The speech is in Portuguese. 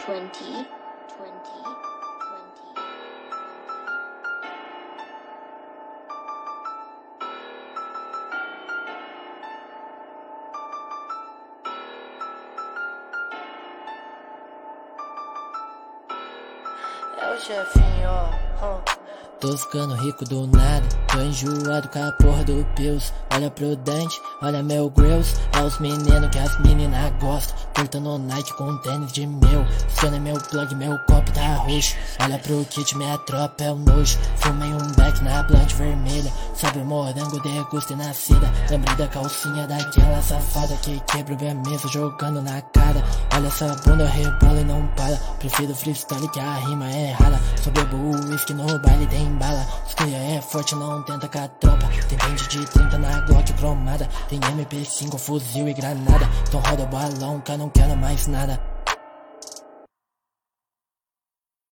É o chefinho, Tô ficando rico do nada, tô enjoado com a porra do Pills. Olha pro Dante, olha meu grills. É os meninos que as meninas gostam, cortando night com tênis de meu. Funciona meu plug, meu copo tá roxo. Olha pro kit, minha tropa é o nojo. Fumei um beck na blunt vermelha, sabe o morango, degusta e nascida. Lembrei da calcinha daquela safada que quebra a mesa jogando na cara. Olha essa bunda, rebola e não para. Prefiro freestyle que a rima é errada. Só bebo whisky no baile, tem bala. Os cria é forte, não tenta com a tropa. Tem pente de 30 na Glock cromada. Tem MP5, fuzil e granada. Então roda o balão que eu não quero mais nada.